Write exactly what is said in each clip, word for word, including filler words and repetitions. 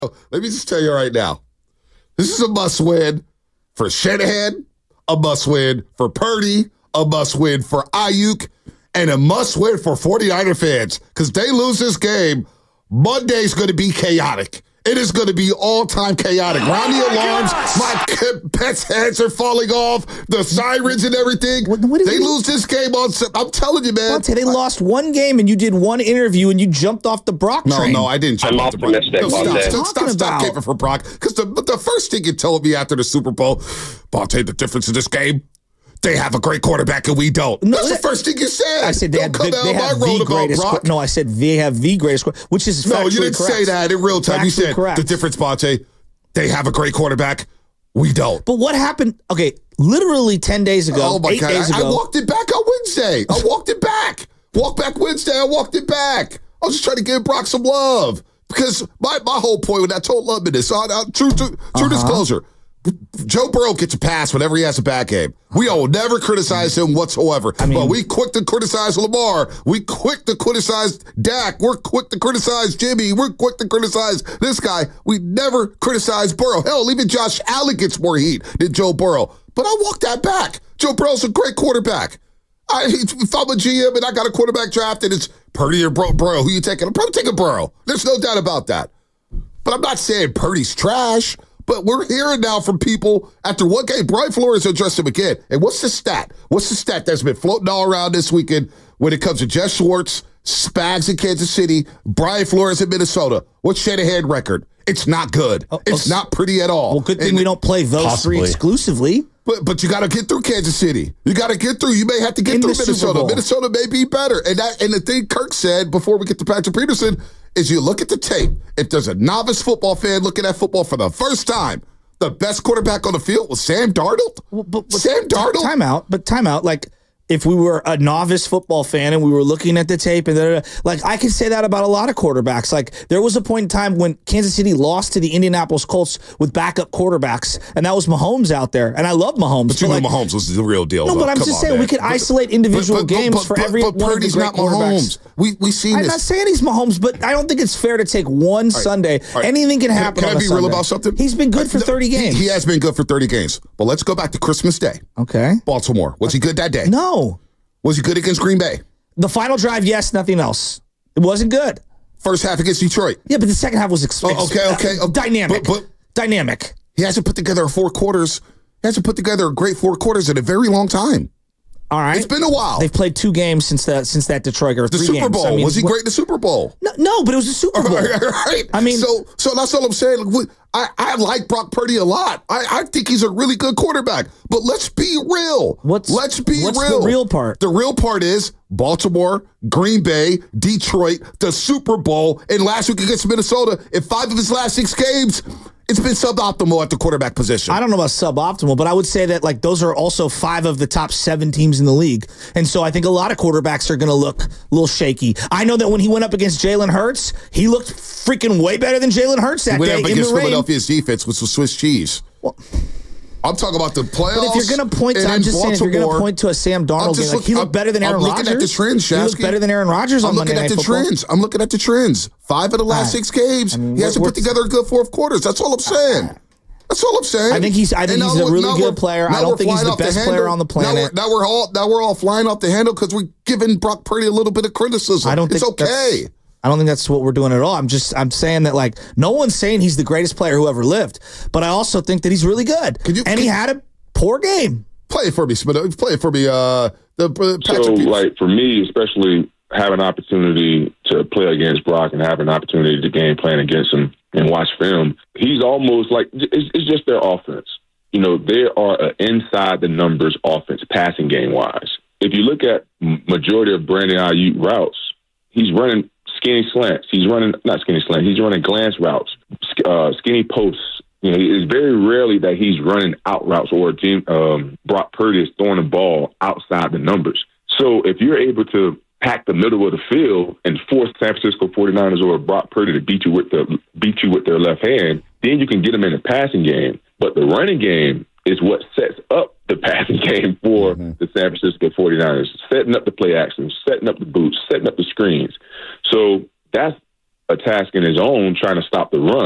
Let me just tell you right now. This is a must-win for Shanahan, a must-win for Purdy, a must-win for Ayuk, and a must-win for 49er fans. Because they lose this game, Monday's going to be chaotic. It is going to be all-time chaotic. Round the alarms, my pets' heads are falling off, the sirens and everything. What, what they you, lose this game on. I'm telling you, man. Monte, they I, lost one game, and you did one interview, and you jumped off the Brock no, train. No, no, I didn't jump I'm off the Brock. optimistic. No, stop, stop, stop, stop, stop caping for Brock. Because the, the first thing you told me after the Super Bowl, Monte, the difference in this game, they have a great quarterback and we don't. No, That's that, the first thing you said. I said they, don't have, come they, they have the greatest. Qu- no, I said they have the greatest, which is no. You didn't correct. say that in real time. Factually You said correct. The difference, Monte. They have a great quarterback. We don't. But what happened? Okay, literally ten days ago. Oh my eight God! Days I, ago, I walked it back on Wednesday. I walked it back. Walk back Wednesday. I walked it back. I was just trying to give Brock some love because my, my whole point when I told Lubman this, uh, uh, true true, true uh-huh. disclosure. Joe Burrow gets a pass whenever he has a bad game. We all never criticize him whatsoever. I mean, but we quick to criticize Lamar. We quick to criticize Dak. We're quick to criticize Jimmy. We're quick to criticize this guy. We never criticize Burrow. Hell, even Josh Allen gets more heat than Joe Burrow. But I walk that back. Joe Burrow's a great quarterback. I, if I'm a G M and I got a quarterback drafted, it's Purdy or Burrow. Who you taking? I'm probably taking Burrow. There's no doubt about that. But I'm not saying Purdy's trash. But we're hearing now from people after one game. Brian Flores addressed him again. And what's the stat? What's the stat that's been floating all around this weekend when it comes to Jess Schwartz, Spags in Kansas City, Brian Flores in Minnesota? What's Shanahan record? It's not good. Oh, it's oh, not pretty at all. Well, good thing and we don't play those possibly. three exclusively. But but you got to get through Kansas City. You got to get through. You may have to get in through Minnesota. Minnesota may be better. And that and the thing Kirk said before we get to Patrick Peterson is you look at the tape. If there's a novice football fan looking at football for the first time, the best quarterback on the field was Sam Darnold. Well, but, but, Sam Darnold. Time out, but time out. Like if we were a novice football fan and we were looking at the tape and da, da, da, like I can say that about a lot of quarterbacks. Like there was a point in time when Kansas City lost to the Indianapolis Colts with backup quarterbacks, and that was Mahomes out there. And I love Mahomes. But you but know like, Mahomes was the real deal. No, though. but I'm Come just on, saying man. we could but, isolate individual but, but, games but, for but, every but one Purdy's of the great not quarterbacks. Mahomes. We we seen I'm this. not saying he's Mahomes, but I don't think it's fair to take one right. Sunday. Right. Anything can happen. Can, can on I be a real Sunday. about something? He's been good for thirty games. He, he has been good for thirty games. But let's go back to Christmas Day. Okay. Baltimore. Was he good that day? No. Was he good against Green Bay? The final drive, yes, nothing else. It wasn't good. First half against Detroit. Yeah, but the second half was ex- oh, okay, okay, uh, dynamic. But, but dynamic. He hasn't put together four quarters. He hasn't put together a great four quarters in a very long time. All right, it's been a while. They've played two games since that since that Detroit or the three Super games. Bowl. I mean, was he what, great in the Super Bowl? No, no, but it was a Super Bowl. Right. I mean, so so that's all I'm saying. I, I like Brock Purdy a lot. I, I think he's a really good quarterback. But let's be real. What's let's be what's real. the real part? The real part is Baltimore, Green Bay, Detroit, the Super Bowl, and last week against Minnesota. In five of his last six games, it's been suboptimal at the quarterback position. I don't know about suboptimal, but I would say that like those are also five of the top seven teams in the league. And so I think a lot of quarterbacks are going to look a little shaky. I know that when he went up against Jalen Hurts, he looked freaking way better than Jalen Hurts that he went day up in against the rain. Philadelphia's defense, which was Swiss cheese. Well, I'm talking about the playoffs. But if you're going to point to, I'm just saying, if you're going to point to a Sam Darnold game, like he looked I'm, better than Aaron Rodgers. I'm looking Rodgers. at the trends, Shasky. He looked better than Aaron Rodgers on I'm looking Monday at the Night Football. trends. I'm looking at the trends. Five of the last right. six games, I mean, he hasn't put together a good fourth quarters. That's all I'm saying. That's all I'm saying. I think he's. I think he's a really good player. I don't think he's the best player on the planet. Now we're, now we're all now we're all flying off the handle because we're giving Brock Purdy a little bit of criticism. I don't think it's okay. I don't think that's what we're doing at all. I'm just I'm saying that like no one's saying he's the greatest player who ever lived, but I also think that he's really good. Can you, and can, he had a poor game. Play it for me, Smith. Play it for me. Uh, the uh, Patrick so Peters. like for me, especially have an opportunity to play against Brock and have an opportunity to game plan against him and watch film, he's almost like it's, it's just their offense. You know, they are an inside the numbers offense, passing game wise. If you look at majority of Brandon Ayuk routes, he's running skinny slants. He's running not skinny slants. He's running glance routes, uh, skinny posts. You know, it's very rarely that he's running out routes or um, Brock Purdy is throwing the ball outside the numbers. So if you're able to pack the middle of the field and force San Francisco forty-niners or Brock Purdy to beat you with the beat you with their left hand, then you can get them in the passing game. But the running game is what sets up the passing game for mm-hmm. the San Francisco forty-niners, setting up the play actions, setting up the boots, setting up the screens. So that's a task in his own, trying to stop the run.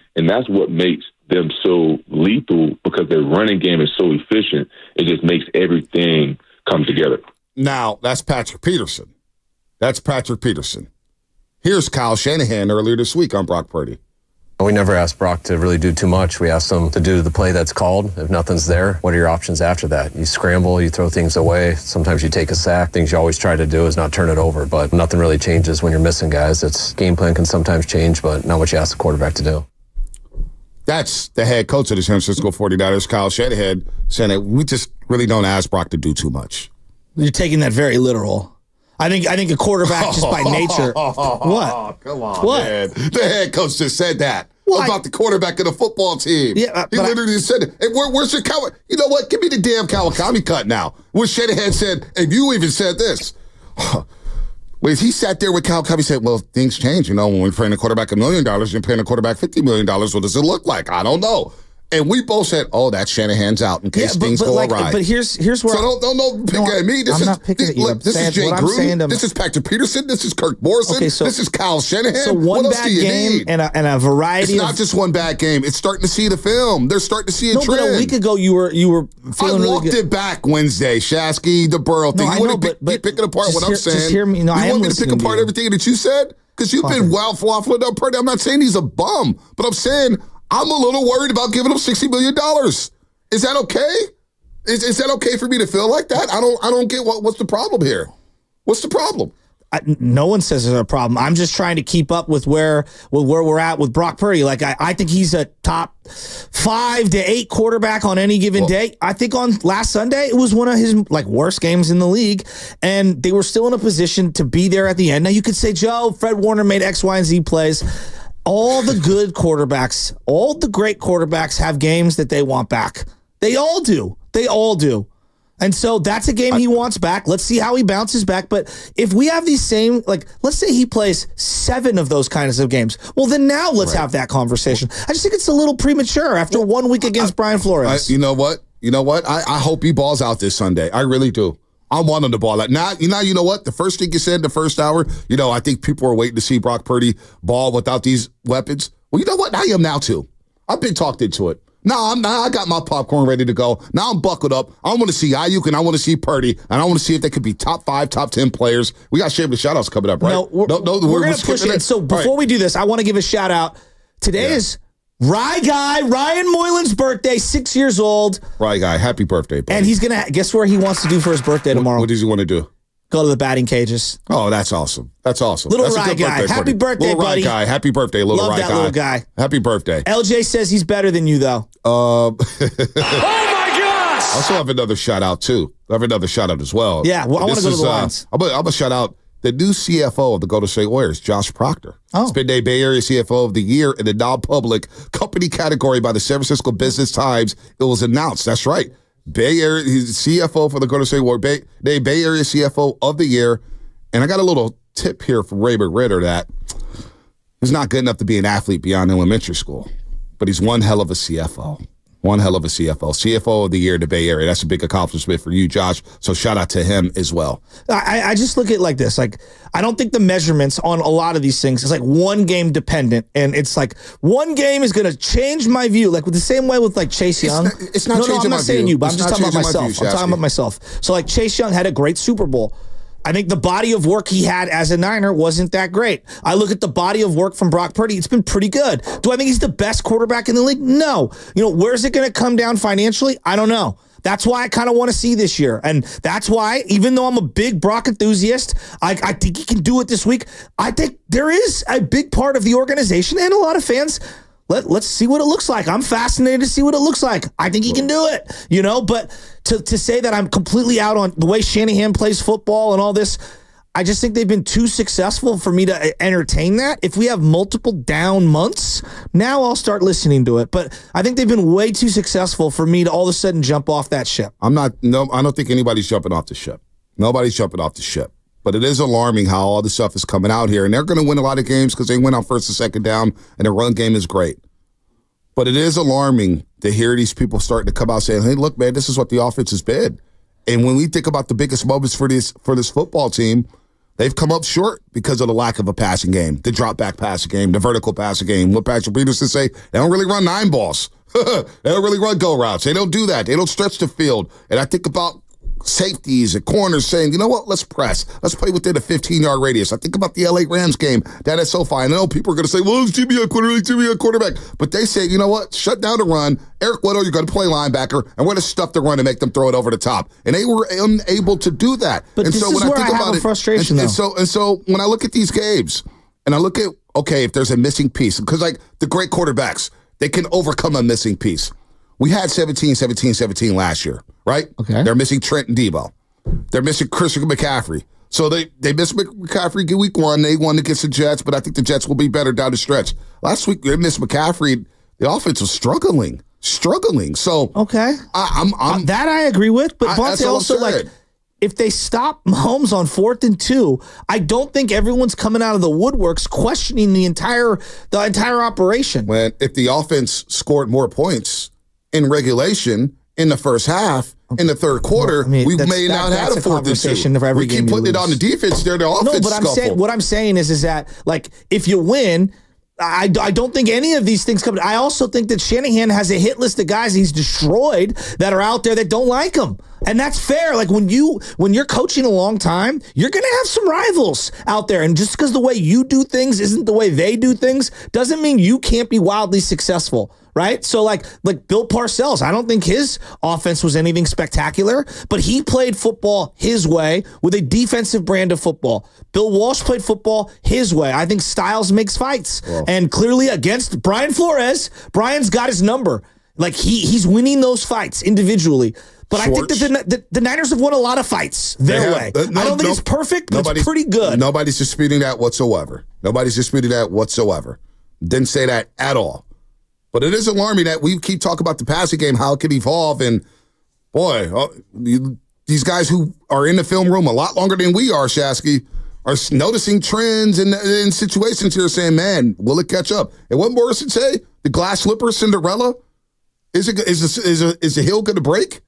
And that's what makes them so lethal, because their running game is so efficient. It just makes everything come together. Now, that's Patrick Peterson. That's Patrick Peterson. Here's Kyle Shanahan earlier this week on Brock Purdy. We never asked Brock to really do too much. We asked him to do the play that's called. If nothing's there, what are your options after that? You scramble, you throw things away. Sometimes you take a sack. Things you always try to do is not turn it over, but nothing really changes when you're missing guys. It's game plan can sometimes change, but not what you ask the quarterback to do. That's the head coach of the San Francisco forty-niners, Kyle Shanahan, saying that we just really don't ask Brock to do too much. You're taking that very literal. I think I think a quarterback just by nature. What? Come on, what? man. The head coach just said that well, about I, the quarterback of the football team. Yeah, uh, he literally I, said it. Hey, where, where's your Kawa? You know what? Give me the damn Kawakami cut now. Where Shanahan said, and you even said this. Well, he sat there with Kawakami said, well, things change. You know, when we're paying a quarterback a million dollars, you're paying a quarterback fifty million dollars. What does it look like? I don't know. And we both said, "Oh, that's Shanahan's out in case yeah, but, things but go like, awry." But here's here's where so don't don't, don't pick no, at me. This I'm is not picking this, at you. look, this is Jay Gruden. This is Patrick Peterson. This is Kirk Morrison. Okay, so, this is Kyle Shanahan. So one what else bad do you game need? and a, and a variety. It's of, not just one bad game. It's starting to see the film. They're starting to see a no, trend. But a week ago you were you were feeling I really walked good. it back Wednesday. Shasky, the Burrow thing. No, you I know, want to but, but picking apart what hear, I'm saying? Just hear me. No, you I want am me to pick listening apart to everything that you said? Because you've okay. been wild waffling up Purdy. I'm not saying he's a bum, but I'm saying I'm a little worried about giving him sixty million dollars. Is that okay? Is, is that okay for me to feel like that? I don't I don't get what, what's the problem here. What's the problem? I, no one says there's a problem. I'm just trying to keep up with where with where we're at with Brock Purdy. Like I, I think he's a top five to eight quarterback on any given well, day. I think on last Sunday it was one of his like worst games in the league, and they were still in a position to be there at the end. Now you could say, Joe, Fred Warner made X, Y, and Z plays. All the good quarterbacks, all the great quarterbacks have games that they want back. They all do. They all do. And so that's a game he wants back. Let's see how he bounces back. But if we have these same, like, let's say he plays seven of those kinds of games. Well, then now let's right. have that conversation. I just think it's a little premature after well, one week against I, Brian Flores. I, you know what? You know what? I, I hope he balls out this Sunday. I really do. I want him to ball out. Now, you know, you know what? The first thing you said the first hour, you know, I think people are waiting to see Brock Purdy ball without these weapons. Well, you know what? I am now, too. I've been talked into it. No, I'm not. I got my popcorn ready to go. Now I'm buckled up. I want to see Ayuk and I want to see Purdy, and I want to see if they could be top five, top ten players. We got shameless shout-outs coming up, right? No, we're, no, no, we're, we're going to push it. it. So before right. we do this, I want to give a shout-out. Today yeah. is Rye Guy, Ryan Moylan's birthday, six years old. Rye Guy, happy birthday, buddy. And he's going to, guess where he wants to do for his birthday tomorrow? What, what does he want to do? Go to the batting cages. Oh, that's awesome. That's awesome. Little that's Rye Guy. Birthday Happy birthday, little buddy. Rye Guy. Happy birthday, little Love Rye that Guy. little guy. Happy birthday. L J says he's better than you, though. Uh, oh, my gosh! I also have another shout-out, too. I have another shout-out as well. Yeah, well, I want to go to the uh, lines. I'm going to shout out the new C F O of the Golden State Warriors, Josh Proctor. Oh. He's been named Bay Area C F O of the Year in the non-public company category by the San Francisco Business Times. It was announced. That's right. Bay Area, he's C F O for the Golden State Warriors. Bay, named Bay Area C F O of the Year. And I got a little tip here from Ray McRitter that he's not good enough to be an athlete beyond elementary school, but he's one hell of a C F O. One hell of a C F O. C F O of the year in the Bay Area. That's a big accomplishment for you, Josh. So shout out to him as well. I, I just look at it like this. Like, I don't think the measurements on a lot of these things is like one game dependent. And it's like one game is going to change my view. Like with the same way with like Chase Young. It's not, it's not no, changing no, I'm not my saying view. you, but it's I'm just talking about myself. View, I'm talking about myself. So like Chase Young had a great Super Bowl. I think the body of work he had as a Niner wasn't that great. I look at the body of work from Brock Purdy. It's been pretty good. Do I think he's the best quarterback in the league? No. You know, where's it going to come down financially? I don't know. That's why I kind of want to see this year. And that's why, even though I'm a big Brock enthusiast, I, I think he can do it this week. I think there is a big part of the organization and a lot of fans. Let, let's see what it looks like. I'm fascinated to see what it looks like. I think he can do it, you know, but to, to say that I'm completely out on the way Shanahan plays football and all this, I just think they've been too successful for me to entertain that. If we have multiple down months, now I'll start listening to it. But I think they've been way too successful for me to all of a sudden jump off that ship. I'm not, no, I don't think anybody's jumping off the ship. Nobody's jumping off the ship. But it is alarming how all this stuff is coming out here. And they're going to win a lot of games because they went on first and second down, and the run game is great. But it is alarming to hear these people starting to come out saying, hey, look, man, this is what the offense has been. And when we think about the biggest moments for this for this football team, They've come up short because of the lack of a passing game, the drop back passing game, the vertical passing game. What Patrick Peterson say? They don't really run nine balls. They don't really run go routes. They don't do that. They don't stretch the field. And I think about safeties and corners saying, you know what, let's press. Let's play within a fifteen-yard radius. I think about the L A Rams game down at SoFi. I know people are going to say, well, it's Jimmy a quarterback, Jimmy a quarterback. But they say, you know what, shut down the run. Eric Weddle, you're going to play linebacker, and we're going to stuff the run and make them throw it over the top. And they were unable to do that. But and this so is when where I think I about have a it, frustration, and, though. and so and so when I look at these games, and I look at, okay, if there's a missing piece, because like the great quarterbacks, they can overcome a missing piece. We had seventeen, seventeen, seventeen last year, right? Okay. They're missing Trent and Debo. They're missing Christian McCaffrey. So they, they missed McCaffrey week one. They won against the Jets, but I think the Jets will be better down the stretch. Last week, they missed McCaffrey. The offense was struggling, struggling. So okay, I, I'm, I'm uh, that I agree with. But I- Vontae that's all I'm also, like, saying. if they stop Mahomes on fourth and two, I don't think everyone's coming out of the woodworks questioning the entire the entire operation. when if the offense scored more points in regulation in the first half, in the third quarter, Well, I mean, we that's- may that- not that's have a a fourth and conversation two. for every We keep game you putting it lose. on the defense. They're the offense No, but I'm scuffle. saying what I'm saying is is that, like, if you win, I, I don't think any of these things come. I also think that Shanahan has a hit list of guys he's destroyed that are out there that don't like him, and that's fair. Like when you when you're coaching a long time, you're gonna have some rivals out there, and just because the way you do things isn't the way they do things doesn't mean you can't be wildly successful. Right? So like like Bill Parcells, I don't think his offense was anything spectacular, but he played football his way with a defensive brand of football. Bill Walsh played football his way. I think styles makes fights. And clearly against Brian Flores, Brian's got his number. Like he he's winning those fights individually. But I think that the, the, the Niners have won a lot of fights their They way. have- uh, no, I don't think no, it's perfect, but nobody's- it's pretty good. Nobody's disputing that whatsoever. Nobody's disputing that whatsoever. Didn't say that at all. But it is alarming that we keep talking about the passing game, how it can evolve. And, boy, uh, you, these guys who are in the film room a lot longer than we are, Shasky, are s- noticing trends and in situations here saying, man, will it catch up? And what Morrison say? The glass slipper Cinderella? Is it is this, is a, is the hill going to break?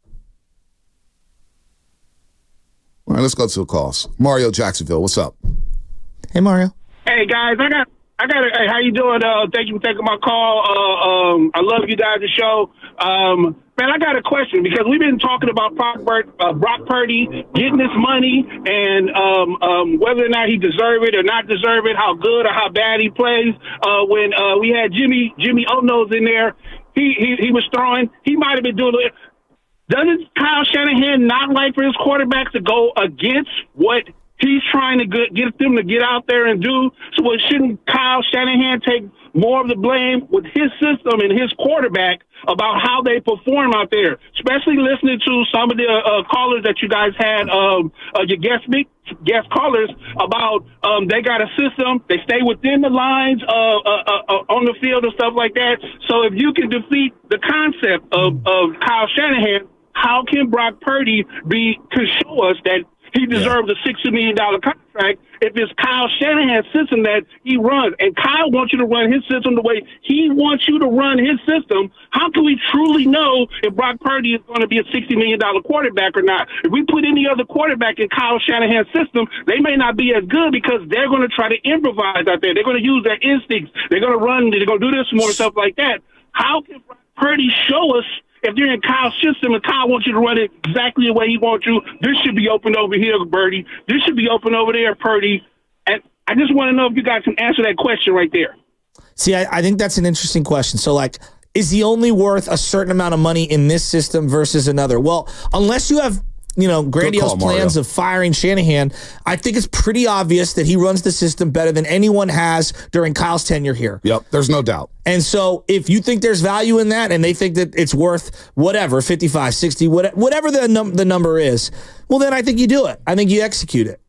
All right, let's go to the calls. Mario Jacksonville, what's up? Hey, Mario. Hey guys, I got, I got. Hey, how you doing? Uh, thank you for taking my call. Uh, um, I love you guys' show. Um, man, I got a question because we've been talking about Brock, Bur- uh, Brock Purdy getting this money and um, um, whether or not he deserve it or not deserve it, how good or how bad he plays. Uh, when uh, we had Jimmy Jimmy O Nose in there, he he, he was throwing. He might have been doing it. Doesn't Kyle Shanahan not like for his quarterbacks to go against what he's trying to get, get them to get out there and do? So what, shouldn't Kyle Shanahan take more of the blame with his system and his quarterback about how they perform out there? Especially listening to some of the uh, callers that you guys had, um, uh, your guest guest callers, about um, they got a system, they stay within the lines uh, uh, uh, on the field and stuff like that. So if you can defeat the concept of, of Kyle Shanahan, how can Brock Purdy be to show us that he deserves a sixty million dollars contract if it's Kyle Shanahan's system that he runs? And Kyle wants you to run his system the way he wants you to run his system. How can we truly know if Brock Purdy is going to be a sixty million dollars quarterback or not? If we put any other quarterback in Kyle Shanahan's system, they may not be as good because they're going to try to improvise out there. They're going to use their instincts. They're going to run. They're going to do this more stuff like that. How can Brock Purdy show us if you're in Kyle's system and Kyle wants you to run it exactly the way he wants you? This should be open over here, Birdie. This should be open over there, Purdy. And I just want to know if you guys can answer that question right there. See, I, I think that's an interesting question. So, like, is he only worth a certain amount of money in this system versus another? Well, unless you have, you know, grandiose call, plans Mario. of firing Shanahan, I think it's pretty obvious that he runs the system better than anyone has during Kyle's tenure here. Yep, there's no doubt. And so if you think there's value in that and they think that it's worth whatever, fifty-five, sixty, whatever the, num- the number is, well, then I think you do it. I think you execute it.